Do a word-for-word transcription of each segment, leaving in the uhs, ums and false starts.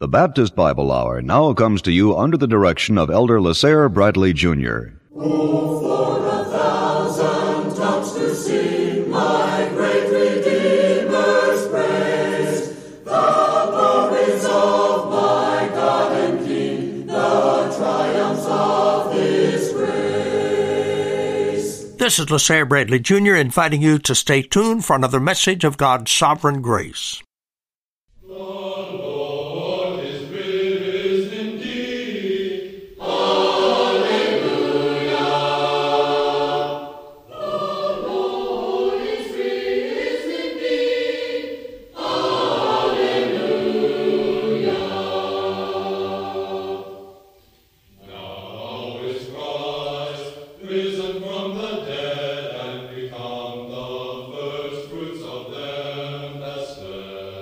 The Baptist Bible Hour now comes to you under the direction of Elder LaSalle Bradley Junior Oh, for a thousand tongues to sing my great Redeemer's praise, the glories of my God and King, the triumphs of His grace. This is LaSalle Bradley Junior inviting you to stay tuned for another message of God's sovereign grace. Risen from the dead and become the first fruits of them that slept.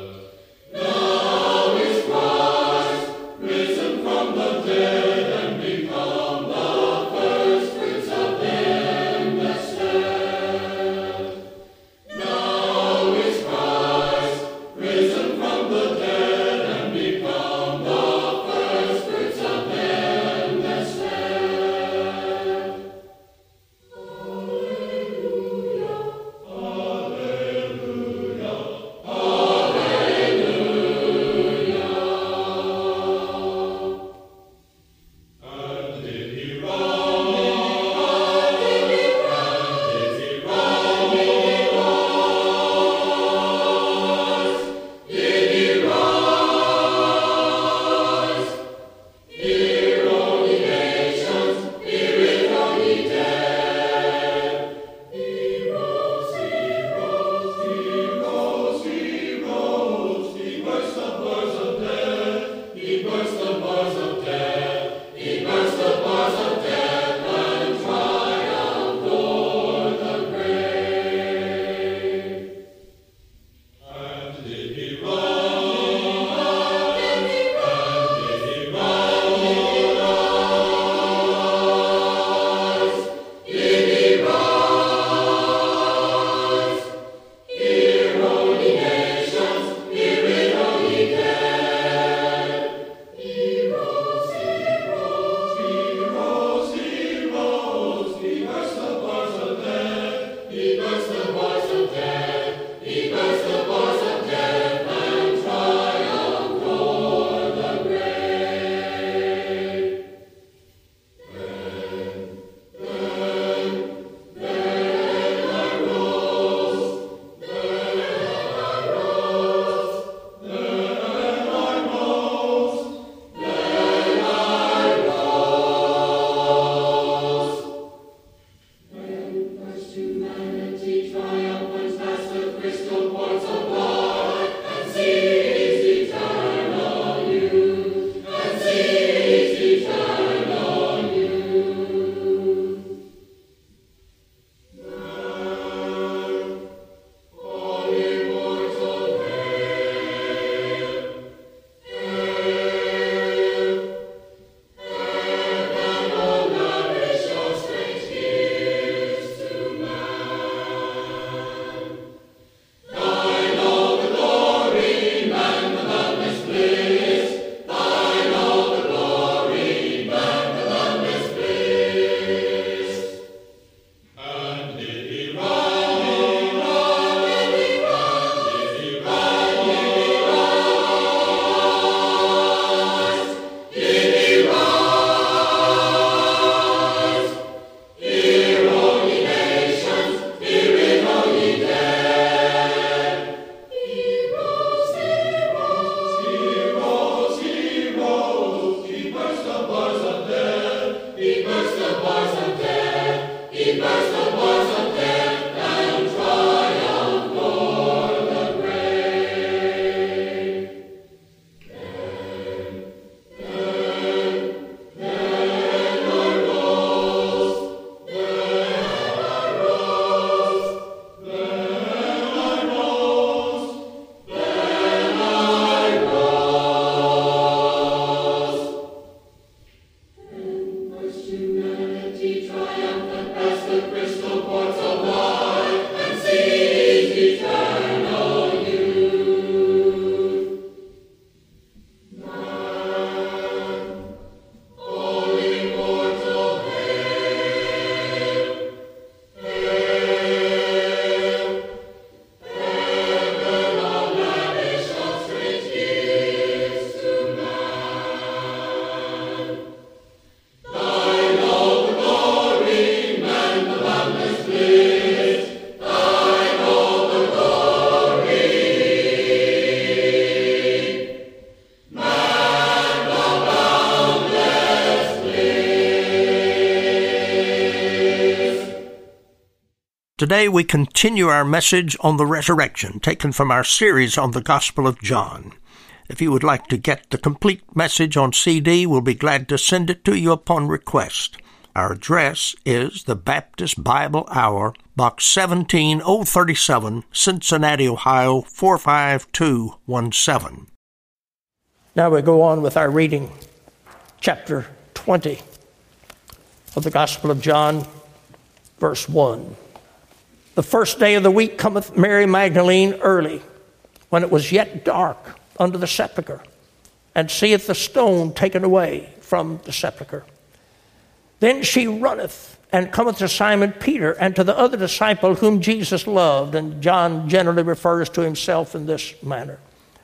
Today we continue our message on the resurrection, taken from our series on the Gospel of John. If you would like to get the complete message on C D, we'll be glad to send it to you upon request. Our address is the Baptist Bible Hour, Box seventeen oh thirty-seven, Cincinnati, Ohio, four five two one seven. Now we go on with our reading, chapter twenty of the Gospel of John, verse one. The first day of the week cometh Mary Magdalene early, when it was yet dark, unto the sepulchre, and seeth the stone taken away from the sepulchre. Then she runneth, and cometh to Simon Peter, and to the other disciple whom Jesus loved. And John generally refers to himself in this manner.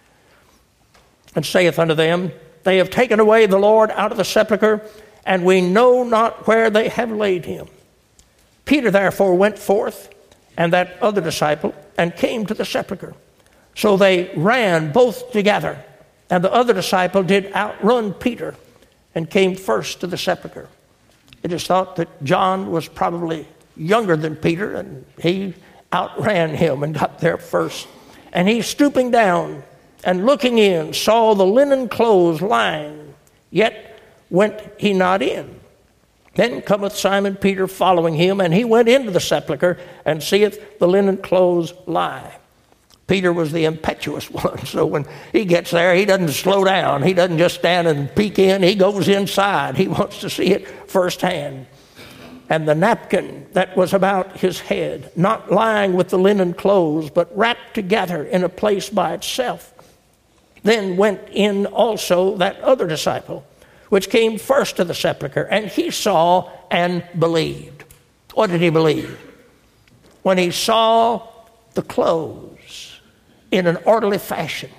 And saith unto them, They have taken away the Lord out of the sepulchre, and we know not where they have laid him. Peter therefore went forth, and that other disciple, and came to the sepulchre. So they ran both together, and the other disciple did outrun Peter, and came first to the sepulchre. It is thought that John was probably younger than Peter, and he outran him and got there first. And he, stooping down and looking in, saw the linen clothes lying, yet went he not in. Then cometh Simon Peter following him, and he went into the sepulchre, and seeth the linen clothes lie. Peter was the impetuous one, so when he gets there, he doesn't slow down. He doesn't just stand and peek in. He goes inside. He wants to see it firsthand. And the napkin that was about his head, not lying with the linen clothes, but wrapped together in a place by itself. Then went in also that other disciple, which came first to the sepulchre, and he saw and believed. What did he believe? When he saw the clothes in an orderly fashion,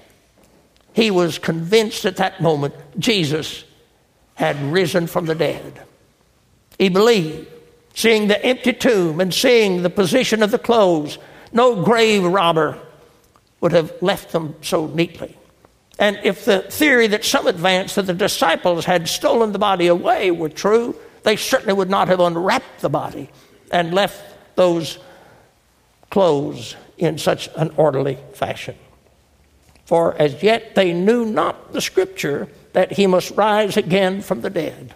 he was convinced at that moment Jesus had risen from the dead. He believed, seeing the empty tomb and seeing the position of the clothes. No grave robber would have left them so neatly. And if the theory that some advanced that the disciples had stolen the body away were true, they certainly would not have unwrapped the body and left those clothes in such an orderly fashion. For as yet they knew not the scripture that he must rise again from the dead.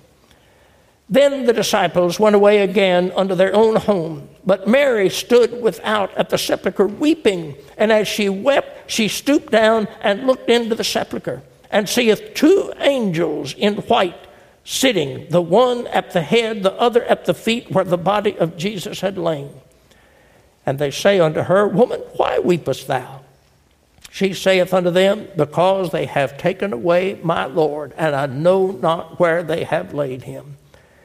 Then the disciples went away again unto their own home. But Mary stood without at the sepulchre weeping. And as she wept, she stooped down and looked into the sepulchre, and seeth two angels in white sitting, the one at the head, the other at the feet, where the body of Jesus had lain. And they say unto her, Woman, why weepest thou? She saith unto them, Because they have taken away my Lord, and I know not where they have laid him.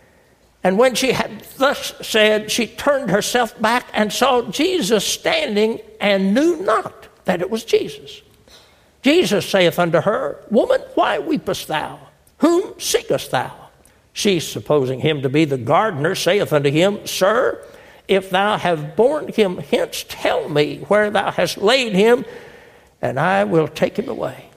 And when she had thus said, she turned herself back and saw Jesus standing, and knew not that it was Jesus. Jesus saith unto her, Woman, why weepest thou? Whom seekest thou? She, supposing him to be the gardener, saith unto him, Sir, if thou have borne him hence, tell me where thou hast laid him, and I will take him away.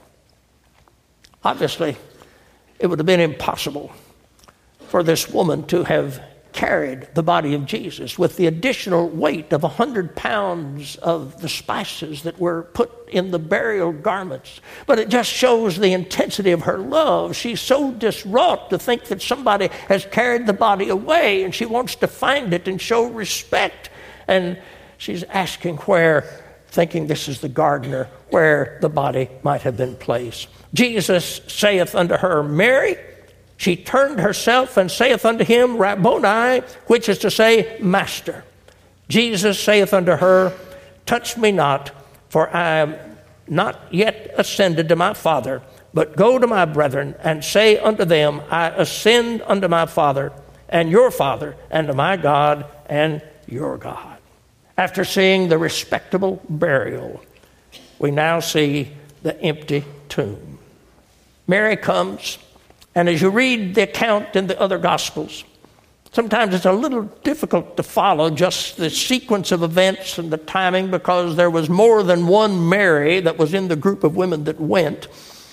Obviously, it would have been impossible for this woman to have carried the body of Jesus with the additional weight of a hundred pounds of the spices that were put in the burial garments. But it just shows the intensity of her love. She's so distraught to think that somebody has carried the body away, and she wants to find it and show respect. And she's asking where, thinking this is the gardener, where the body might have been placed. Jesus saith unto her, Mary. She turned herself and saith unto him, Rabboni, which is to say, Master. Jesus saith unto her, Touch me not, for I am not yet ascended to my Father, but go to my brethren and say unto them, I ascend unto my Father and your Father, and to my God and your God. After seeing the respectable burial, we now see the empty tomb. Mary comes. And as you read the account in the other Gospels, sometimes it's a little difficult to follow just the sequence of events and the timing, because there was more than one Mary that was in the group of women that went.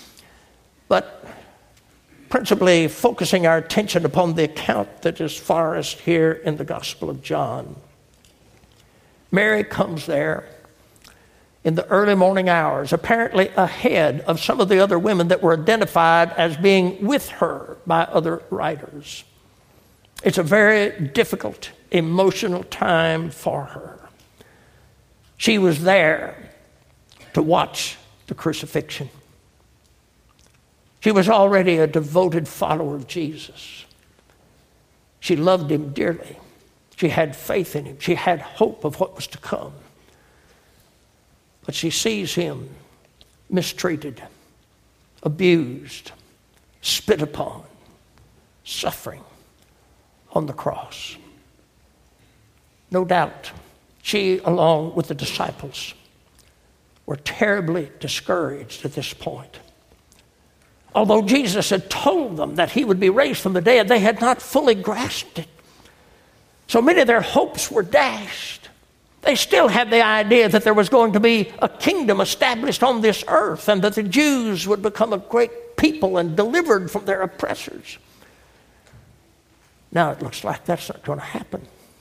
But principally focusing our attention upon the account that is farthest here in the Gospel of John. Mary comes there in the early morning hours, apparently ahead of some of the other women that were identified as being with her by other writers. It's a very difficult, emotional time for her. She was there to watch the crucifixion. She was already a devoted follower of Jesus. She loved him dearly. She had faith in him. She had hope of what was to come. But she sees him mistreated, abused, spit upon, suffering on the cross. No doubt, she, along with the disciples, were terribly discouraged at this point. Although Jesus had told them that he would be raised from the dead, they had not fully grasped it. So many of their hopes were dashed. They still had the idea that there was going to be a kingdom established on this earth and that the Jews would become a great people and delivered from their oppressors. Now it looks like that's not going to happen.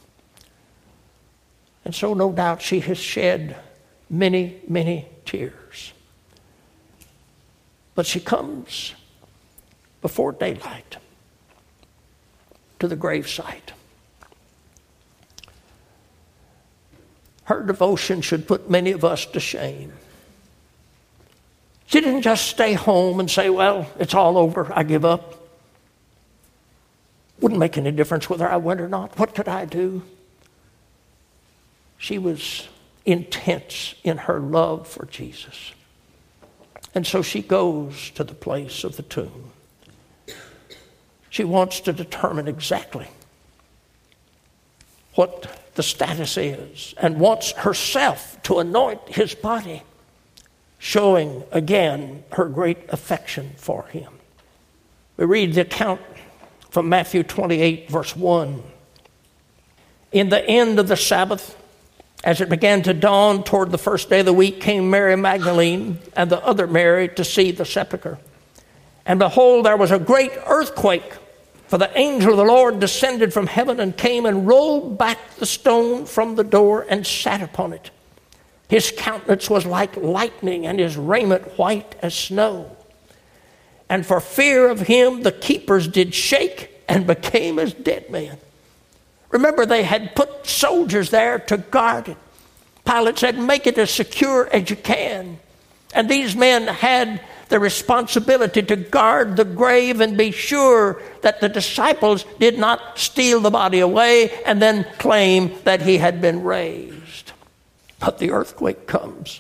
And so no doubt she has shed many, many tears. But she comes before daylight to the gravesite. Her devotion should put many of us to shame. She didn't just stay home and say, well, it's all over, I give up. Wouldn't make any difference whether I went or not. What could I do? She was intense in her love for Jesus. And so she goes to the place of the tomb. She wants to determine exactly what the status is and wants herself to anoint his body, showing again her great affection for him. We read the account from Matthew twenty-eight, verse one. In the end of the Sabbath, as it began to dawn toward the first day of the week, came Mary Magdalene and the other Mary to see the sepulchre. And behold, there was a great earthquake, for the angel of the Lord descended from heaven and came and rolled back the stone from the door and sat upon it. His countenance was like lightning and his raiment white as snow. And for fear of him, the keepers did shake and became as dead men. Remember, they had put soldiers there to guard it. Pilate said, make it as secure as you can. And these men had the responsibility to guard the grave and be sure that the disciples did not steal the body away and then claim that he had been raised. But the earthquake comes,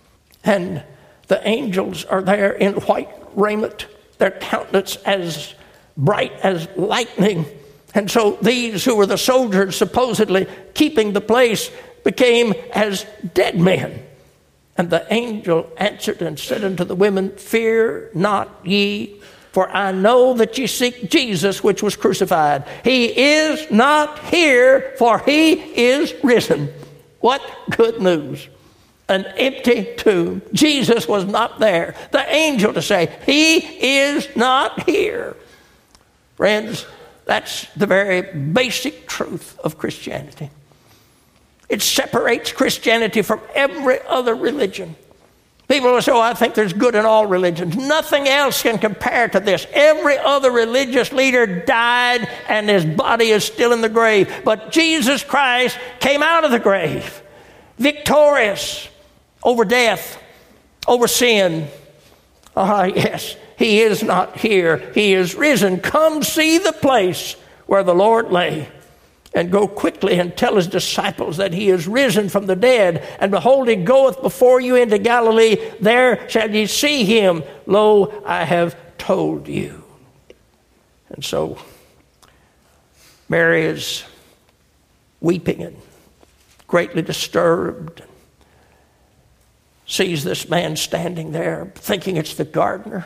and the angels are there in white raiment, their countenance as bright as lightning. And so these who were the soldiers supposedly keeping the place became as dead men. And the angel answered and said unto the women, fear not ye, for I know that ye seek Jesus, which was crucified. He is not here, for he is risen. What good news. An empty tomb. Jesus was not there. The angel to say, he is not here. Friends, that's the very basic truth of Christianity. It separates Christianity from every other religion. People will say, oh, I think there's good in all religions. Nothing else can compare to this. Every other religious leader died and his body is still in the grave. But Jesus Christ came out of the grave, victorious over death, over sin. Ah, yes, he is not here. He is risen. Come see the place where the Lord lay. And go quickly and tell his disciples that he is risen from the dead. And behold, he goeth before you into Galilee. There shall ye see him. Lo, I have told you. And so Mary is weeping and greatly disturbed. Sees this man standing there, thinking it's the gardener.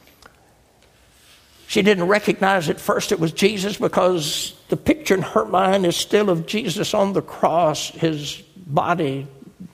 She didn't recognize at first it was Jesus because the picture in her mind is still of Jesus on the cross, his body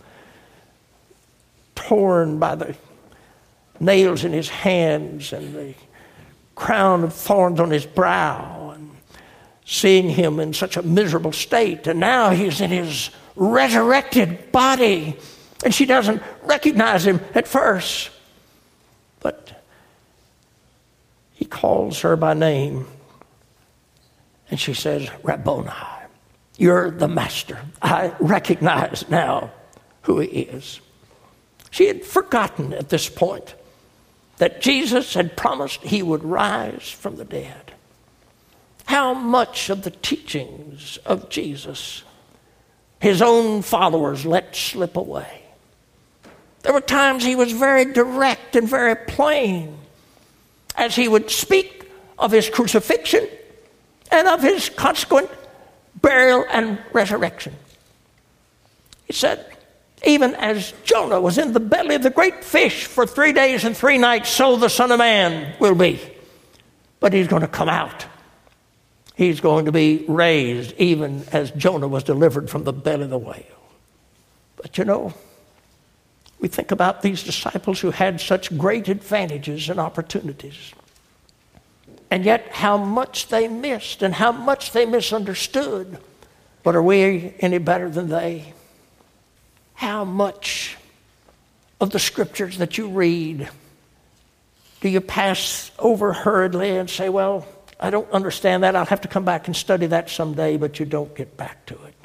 torn by the nails in his hands and the crown of thorns on his brow, and seeing him in such a miserable state. And now he's in his resurrected body. And she doesn't recognize him at first. But he calls her by name. And she says, Rabboni, you're the master. I recognize now who he is. She had forgotten at this point that Jesus had promised he would rise from the dead. How much of the teachings of Jesus his own followers let slip away? There were times he was very direct and very plain as he would speak of his crucifixion and of his consequent burial and resurrection. He said, even as Jonah was in the belly of the great fish for three days and three nights, so the Son of Man will be. But he's going to come out. He's going to be raised even as Jonah was delivered from the belly of the whale. But you know, we think about these disciples who had such great advantages and opportunities. And yet how much they missed and how much they misunderstood. But are we any better than they? How much of the scriptures that you read do you pass over hurriedly and say, well, I don't understand that. I'll have to come back and study that someday, but you don't get back to it.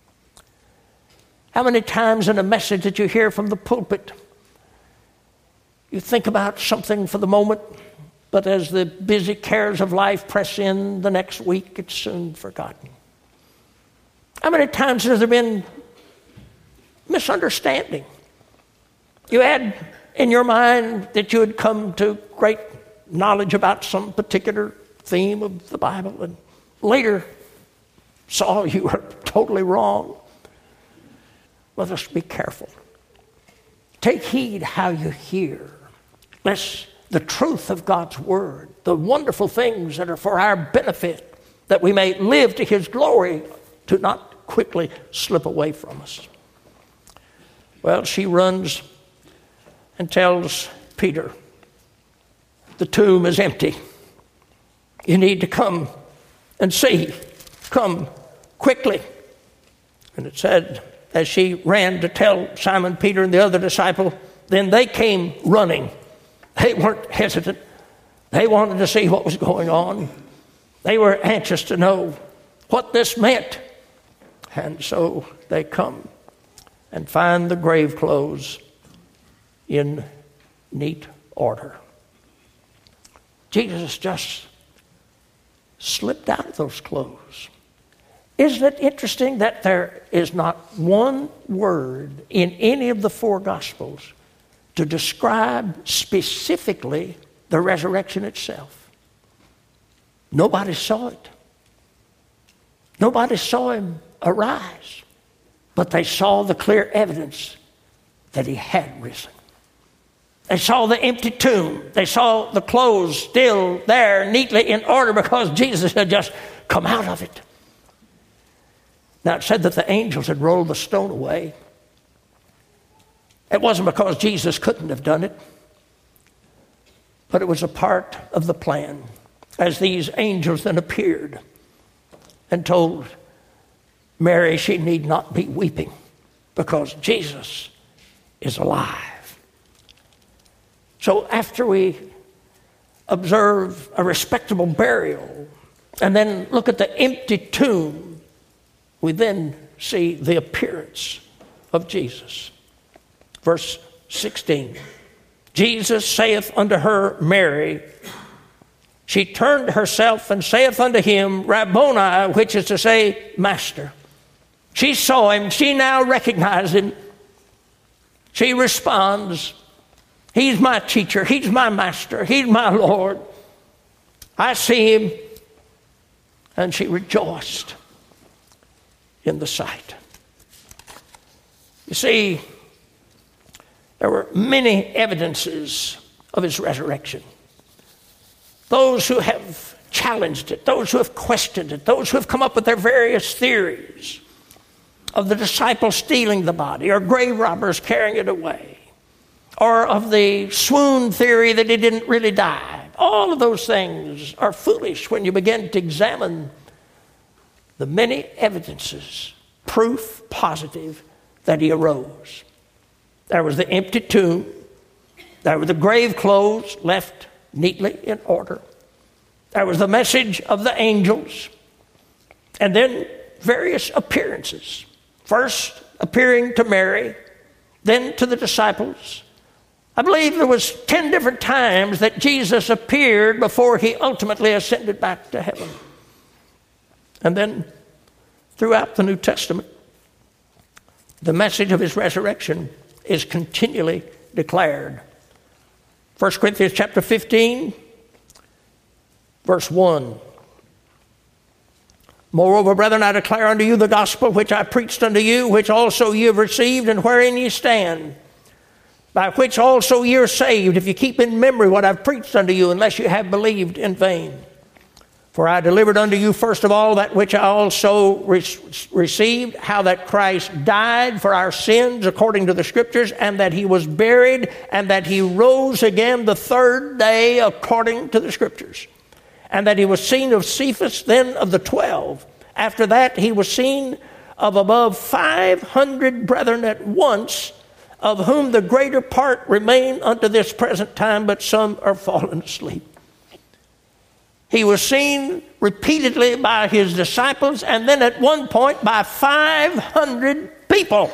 How many times in a message that you hear from the pulpit, you think about something for the moment, but as the busy cares of life press in the next week, it's soon forgotten. How many times has there been misunderstanding? You had in your mind that you had come to great knowledge about some particular theme of the Bible, and later saw you were totally wrong. Let us be careful. Take heed how you hear, lest the truth of God's word, the wonderful things that are for our benefit, that we may live to his glory, to not quickly slip away from us. Well, she runs and tells Peter, the tomb is empty. You need to come and see. Come quickly. And it said, as she ran to tell Simon Peter and the other disciple, then they came running. They weren't hesitant. They wanted to see what was going on. They were anxious to know what this meant. And so they come and find the grave clothes in neat order. Jesus just slipped out of those clothes. Isn't it interesting that there is not one word in any of the four Gospels to describe specifically the resurrection itself? Nobody saw it. Nobody saw him arise, but they saw the clear evidence that he had risen. They saw the empty tomb. They saw the clothes still there neatly in order because Jesus had just come out of it. Now it said that the angels had rolled the stone away. It wasn't because Jesus couldn't have done it, but it was a part of the plan as these angels then appeared and told Mary she need not be weeping because Jesus is alive. So after we observe a respectable burial and then look at the empty tomb, we then see the appearance of Jesus. Verse sixteen, Jesus saith unto her, Mary. She turned herself and saith unto him, Rabboni, which is to say, Master. She saw him. She now recognized him. She responds, he's my teacher. He's my master. He's my Lord. I see him. And she rejoiced in the sight. You see, there were many evidences of his resurrection. Those who have challenged it, those who have questioned it, those who have come up with their various theories of the disciples stealing the body or grave robbers carrying it away, or of the swoon theory that he didn't really die. All of those things are foolish when you begin to examine the many evidences proof positive that he arose. There was the empty tomb. There were the grave clothes left neatly in order. There was the message of the angels. And then various appearances. First appearing to Mary, then to the disciples. I believe there was ten different times that Jesus appeared before he ultimately ascended back to heaven. And then throughout the New Testament, the message of his resurrection is continually declared. First Corinthians chapter fifteen, verse one. Moreover, brethren, I declare unto you the gospel which I preached unto you, which also ye have received, and wherein ye stand, by which also ye are saved, if you keep in memory what I've preached unto you, unless you have believed in vain. For I delivered unto you first of all that which I also re- received, how that Christ died for our sins according to the Scriptures, and that he was buried, and that he rose again the third day according to the Scriptures. And that he was seen of Cephas, then of the twelve. After that he was seen of above five hundred brethren at once, of whom the greater part remain unto this present time, but some are fallen asleep. He was seen repeatedly by his disciples, and then at one point by five hundred people.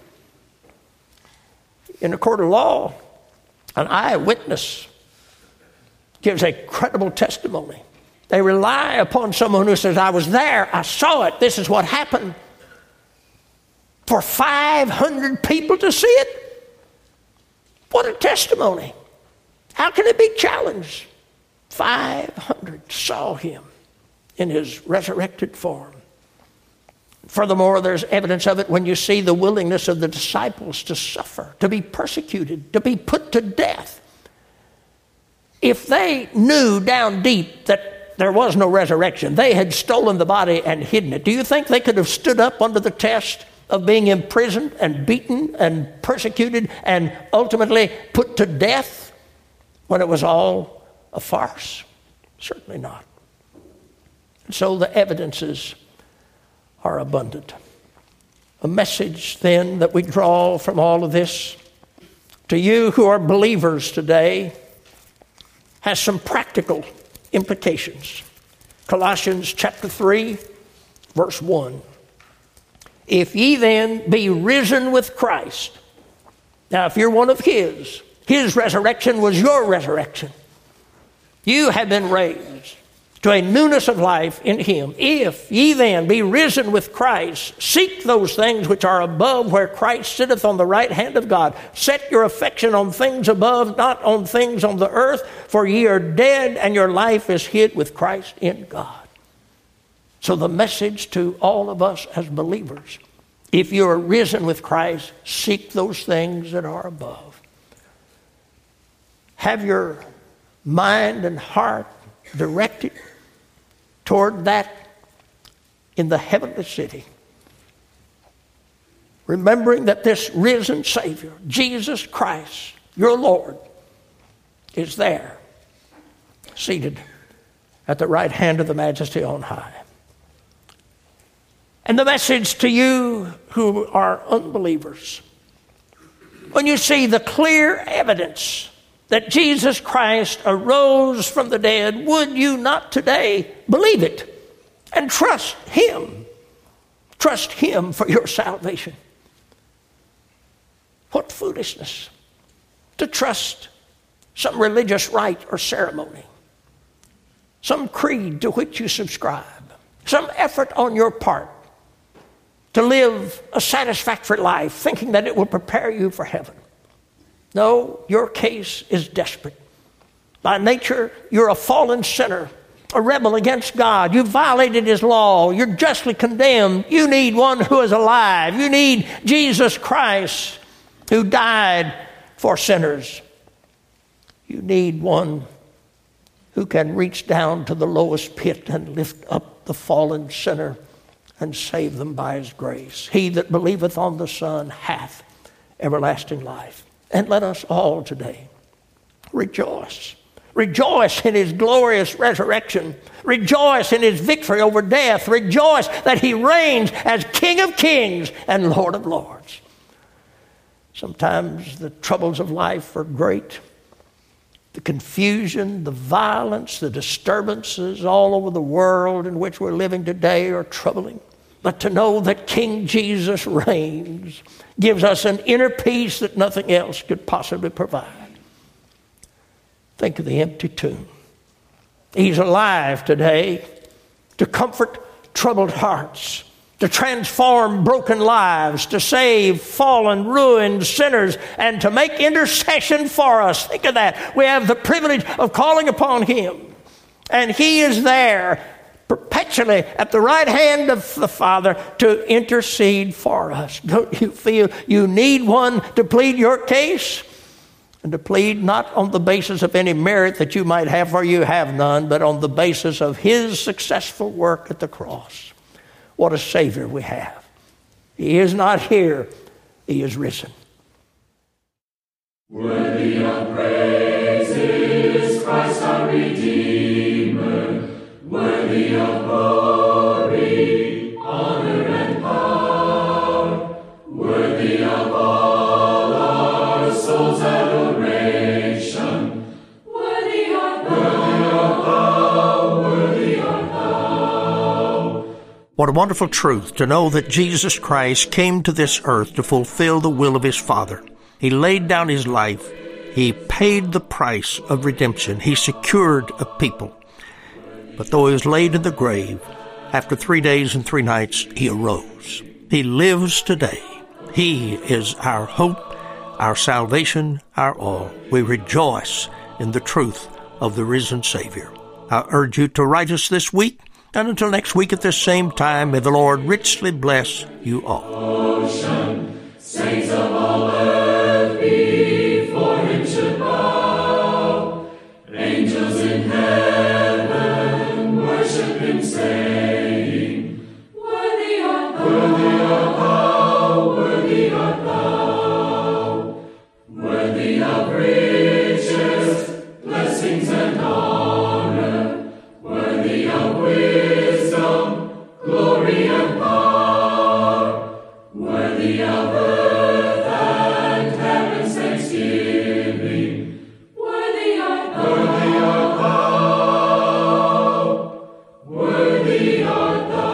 In a court of law, an eyewitness gives a credible testimony. They rely upon someone who says, I was there, I saw it, this is what happened. For five hundred people to see it? What a testimony. How can it be challenged? five hundred saw him in his resurrected form. Furthermore, there's evidence of it when you see the willingness of the disciples to suffer, to be persecuted, to be put to death. If they knew down deep that there was no resurrection, they had stolen the body and hidden it, do you think they could have stood up under the test of being imprisoned and beaten and persecuted and ultimately put to death when it was all a farce? Certainly not. And so the evidences are abundant. A message then that we draw from all of this to you who are believers today has some practical implications. Colossians chapter three, verse one. If ye then be risen with Christ. Now, if you're one of his, his resurrection was your resurrection. You have been raised to a newness of life in him. If ye then be risen with Christ, seek those things which are above, where Christ sitteth on the right hand of God. Set your affection on things above, not on things on the earth, for ye are dead, and your life is hid with Christ in God. So the message to all of us as believers, if you are risen with Christ, seek those things that are above. Have your mind and heart directed toward that in the heavenly city. Remembering that this risen Savior, Jesus Christ, your Lord, is there, seated at the right hand of the Majesty on high. And the message to you who are unbelievers, when you see the clear evidence that Jesus Christ arose from the dead, would you not today believe it and trust him? Trust him for your salvation. What foolishness to trust some religious rite or ceremony, some creed to which you subscribe, some effort on your part to live a satisfactory life, thinking that it will prepare you for heaven. No, your case is desperate. By nature, you're a fallen sinner, a rebel against God. You've violated his law. You're justly condemned. You need one who is alive. You need Jesus Christ, who died for sinners. You need one who can reach down to the lowest pit and lift up the fallen sinner and save them by his grace. He that believeth on the Son hath everlasting life. And let us all today rejoice Rejoice in his glorious resurrection. Rejoice in his victory over death. Rejoice that he reigns as King of kings and Lord of lords. Sometimes the troubles of life are great. The confusion, the violence, the disturbances all over the world in which we're living today are troubling. But to know that King Jesus reigns gives us an inner peace that nothing else could possibly provide. Think of the empty tomb. He's alive today to comfort troubled hearts, to transform broken lives, to save fallen, ruined sinners, and to make intercession for us. Think of that. We have the privilege of calling upon him. And he is there perpetually at the right hand of the Father to intercede for us. Don't you feel you need one to plead your case? And to plead not on the basis of any merit that you might have, or you have none, but on the basis of his successful work at the cross. What a Savior we have. He is not here. He is risen. Worthy of praise is Christ our Redeemer, worthy of glory, honor, and power, worthy of all our souls' adoration, worthy art thou, worthy art thou. What a wonderful truth to know that Jesus Christ came to this earth to fulfill the will of his Father. He laid down his life. He paid the price of redemption. He secured a people. But though he was laid in the grave, after three days and three nights, he arose. He lives today. He is our hope, our salvation, our all. We rejoice in the truth of the risen Savior. I urge you to write us this week, and until next week at this same time, may the Lord richly bless you all. Ocean, saints of all earth before him should bow, angels in heaven worship him, saying, Worthy art thou, worthy art thou, worthy art thou, worthy of riches, blessings, and honor, worthy of wisdom, glory, and power, worthy of earth and heaven's thanksgiving, worthy art thou, worthy art thou, worthy art thou.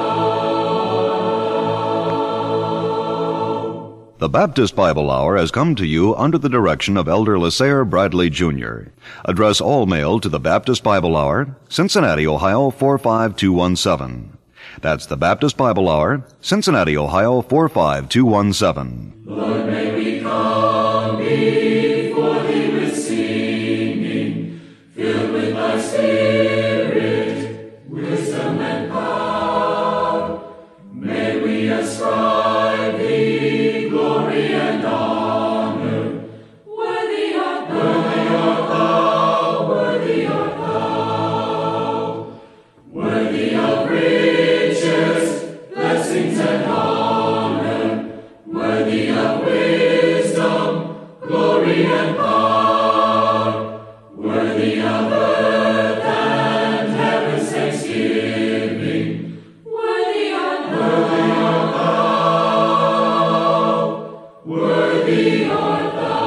The Baptist Bible Hour has come to you under the direction of Elder Lasair Bradley Junior Address all mail to the Baptist Bible Hour, Cincinnati, Ohio four five two one seven. That's the Baptist Bible Hour, Cincinnati, Ohio four five two one seven. Lord, may we come before thee with singing, filled with thy Spirit, wisdom and power. May we ascribe thee glory and honor. Worthy art thou, worthy art thou, worthy art thou, worthy of riches, blessings, and honor, worthy of wisdom, glory, and power, worthy of earth and heaven's thanksgiving, worthy art thou, worthy art thou, worthy art thou.